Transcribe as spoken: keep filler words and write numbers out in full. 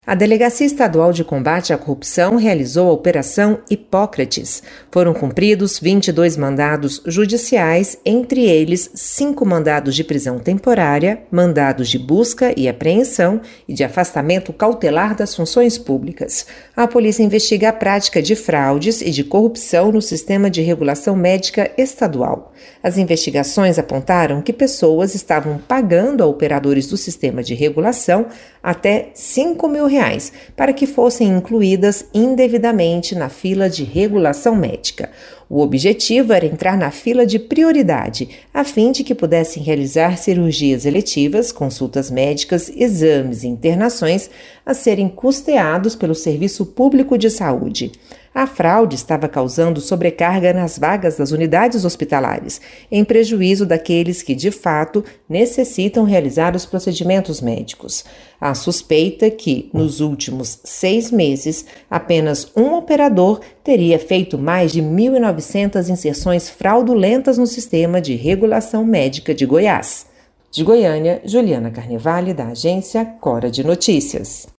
A Delegacia Estadual de Combate à Corrupção realizou a Operação Hipócrates. Foram cumpridos vinte e dois mandados judiciais, entre eles cinco mandados de prisão temporária, mandados de busca e apreensão e de afastamento cautelar das funções públicas. A polícia investiga a prática de fraudes e de corrupção no sistema de regulação médica estadual. As investigações apontaram que pessoas estavam pagando a operadores do sistema de regulação até cinco mil reais para que fossem incluídas indevidamente na fila de regulação médica. O objetivo era entrar na fila de prioridade, a fim de que pudessem realizar cirurgias eletivas, consultas médicas, exames e internações a serem custeados pelo Serviço Público de Saúde. A fraude estava causando sobrecarga nas vagas das unidades hospitalares, em prejuízo daqueles que, de fato, necessitam realizar os procedimentos médicos. Há suspeita que, nos últimos seis meses, apenas um operador teria feito mais de mil e novecentas inserções fraudulentas no sistema de regulação médica de Goiás. De Goiânia, Juliana Carnevale, da agência Cora de Notícias.